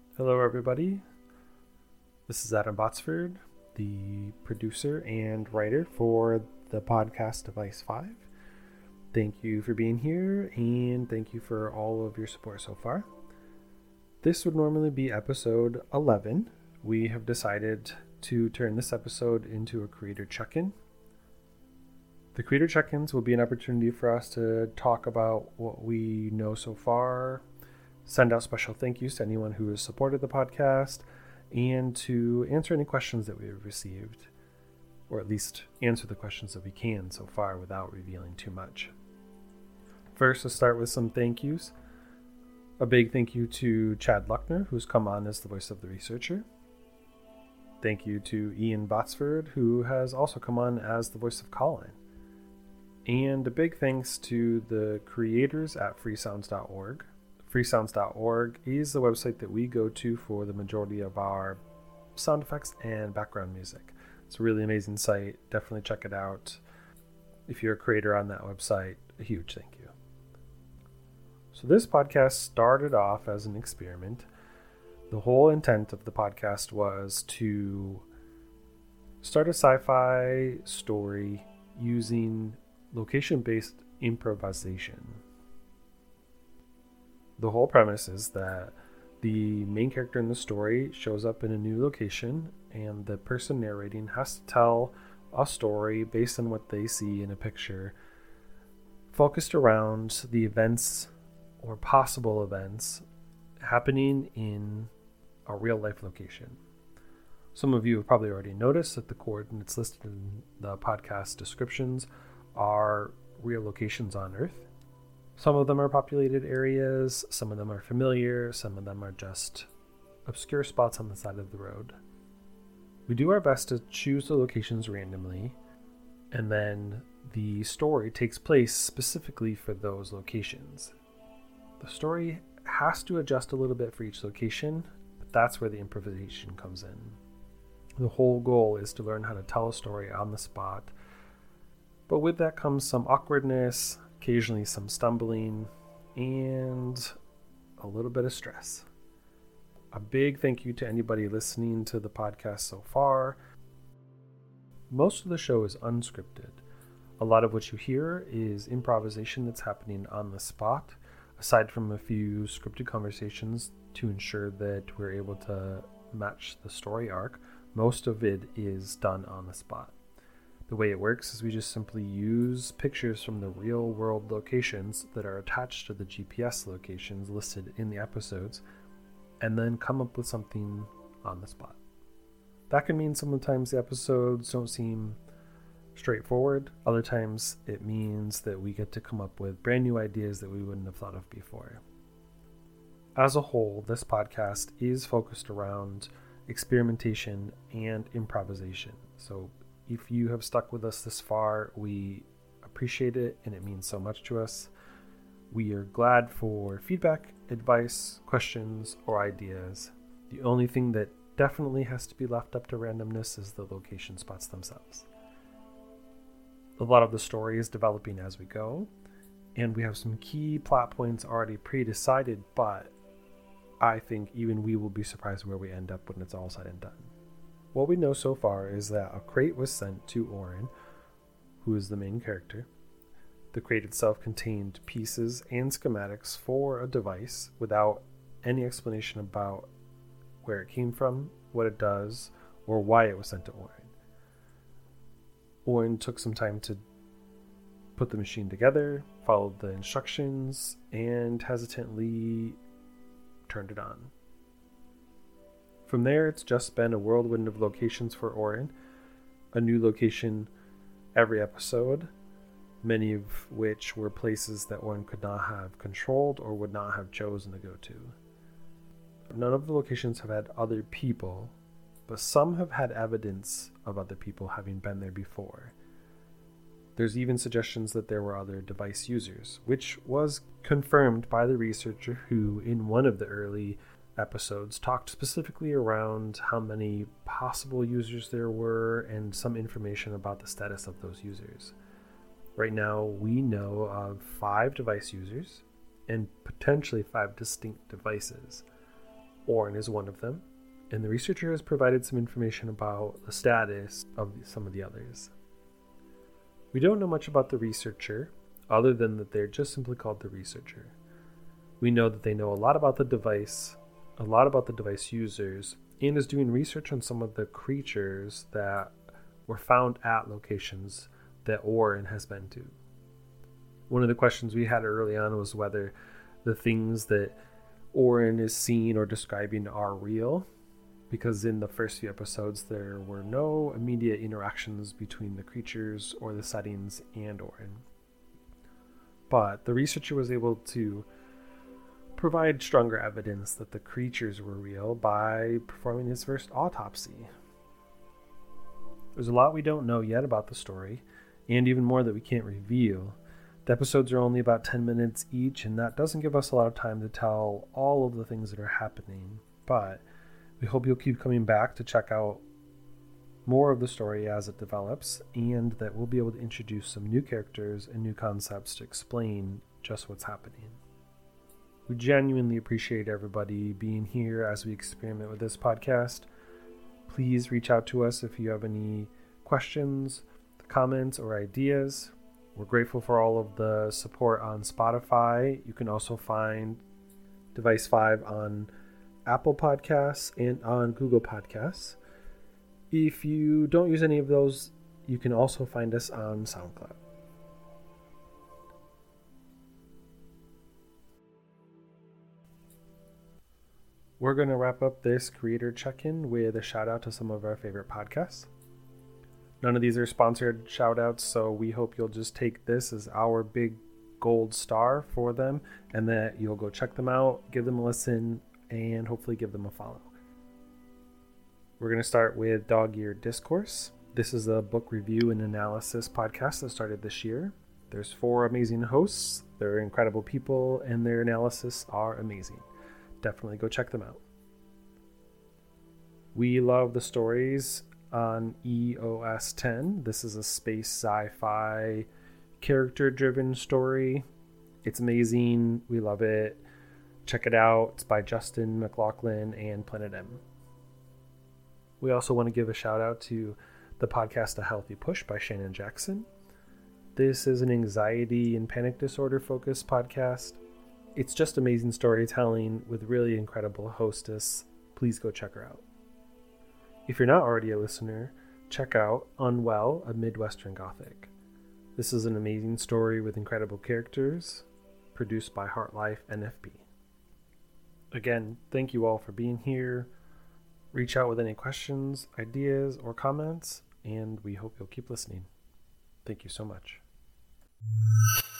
Hello, everybody. This is Adam Botsford, the producer and writer for the podcast Device 5. Thank you for being here, and thank you for all of your support so far. This would normally be episode 11. We have decided to turn this episode into a creator check-in. The creator check-ins will be an opportunity for us to talk about what we know so far, send out special thank yous to anyone who has supported the podcast, and to answer any questions that we have received, or at least answer the questions that we can so far without revealing too much. First, let's start with some thank yous. A big thank you to Chad Luckner, who's come on as the voice of the researcher. Thank you to Ian Botsford, who has also come on as the voice of Colin. And a big thanks to the creators at freesounds.org. Freesounds.org is the website that we go to for the majority of our sound effects and background music. It's a really amazing site. Definitely check it out. If you're a creator on that website, a huge thank you. So this podcast started off as an experiment. The whole intent of the podcast was to start a sci-fi story using location-based improvisation. The whole premise is that the main character in the story shows up in a new location, and the person narrating has to tell a story based on what they see in a picture, focused around the events or possible events happening in a real-life location. Some of you have probably already noticed that the coordinates listed in the podcast descriptions are real locations on Earth. Some of them are populated areas, some of them are familiar, some of them are just obscure spots on the side of the road. We do our best to choose the locations randomly, and then the story takes place specifically for those locations. The story has to adjust a little bit for each location, but that's where the improvisation comes in. The whole goal is to learn how to tell a story on the spot, but with that comes some awkwardness, occasionally some stumbling, and a little bit of stress. A big thank you to anybody listening to the podcast so far. Most of the show is unscripted. A lot of what you hear is improvisation that's happening on the spot, aside from a few scripted conversations to ensure that we're able to match the story arc. Most of it is done on the spot. The way it works is we just simply use pictures from the real world locations that are attached to the GPS locations listed in the episodes, and then come up with something on the spot. That can mean sometimes the episodes don't seem straightforward. Other times it means that we get to come up with brand new ideas that we wouldn't have thought of before. As a whole, this podcast is focused around experimentation and improvisation. So if you have stuck with us this far, we appreciate it, and it means so much to us. We are glad for feedback, advice, questions, or ideas. The only thing that definitely has to be left up to randomness is the location spots themselves. A lot of the story is developing as we go, and we have some key plot points already pre-decided, but I think even we will be surprised where we end up when it's all said and done. What we know so far is that a crate was sent to Orin, who is the main character. The crate itself contained pieces and schematics for a device without any explanation about where it came from, what it does, or why it was sent to Orin. Orin took some time to put the machine together, followed the instructions, and hesitantly turned it on. From there, it's just been a whirlwind of locations for Orin, a new location every episode, many of which were places that Orin could not have controlled or would not have chosen to go to. None of the locations have had other people, but some have had evidence of other people having been there before. There's even suggestions that there were other device users, which was confirmed by the researcher who, in one of the early episodes, talked specifically around how many possible users there were and some information about the status of those users. Right now, we know of 5 device users and potentially 5 distinct devices. Orin is one of them, and the researcher has provided some information about the status of some of the others. We don't know much about the researcher, other than that they're just simply called the researcher. We know that they know a lot about the device users, and is doing research on some of the creatures that were found at locations that Orin has been to. One of the questions we had early on was whether the things that Orin is seeing or describing are real, because in the first few episodes there were no immediate interactions between the creatures or the settings and Orin. But the researcher was able to provide stronger evidence that the creatures were real by performing his first autopsy. There's a lot we don't know yet about the story, and even more that we can't reveal. The episodes are only about 10 minutes each, and that doesn't give us a lot of time to tell all of the things that are happening, but we hope you'll keep coming back to check out more of the story as it develops, and that we'll be able to introduce some new characters and new concepts to explain just what's happening. We genuinely appreciate everybody being here as we experiment with this podcast. Please reach out to us if you have any questions, comments, or ideas. We're grateful for all of the support on Spotify. You can also find Device 5 on Apple Podcasts and on Google Podcasts. If you don't use any of those, you can also find us on SoundCloud. We're going to wrap up this creator check-in with a shout out to some of our favorite podcasts. None of these are sponsored shout outs, so we hope you'll just take this as our big gold star for them, and that you'll go check them out, give them a listen, and hopefully give them a follow. We're going to start with Dog Eared Discourse. This is a book review and analysis podcast that started this year. There's 4 amazing hosts. They're incredible people, and their analysis are amazing. Definitely go check them out. We love the stories on EOS 10. This is a space sci-fi character-driven story. It's amazing. We love it. Check it out. It's by Justin McLaughlin and Planet M. We also want to give a shout out to the podcast A Healthy Push by Shannon Jackson. This is an anxiety and panic disorder focused podcast. It's just amazing storytelling with really incredible hostess. Please go check her out. If you're not already a listener, check out Unwell, a Midwestern Gothic. This is an amazing story with incredible characters, produced by Heartlife NFB. Again, thank you all for being here. Reach out with any questions, ideas, or comments, and we hope you'll keep listening. Thank you so much.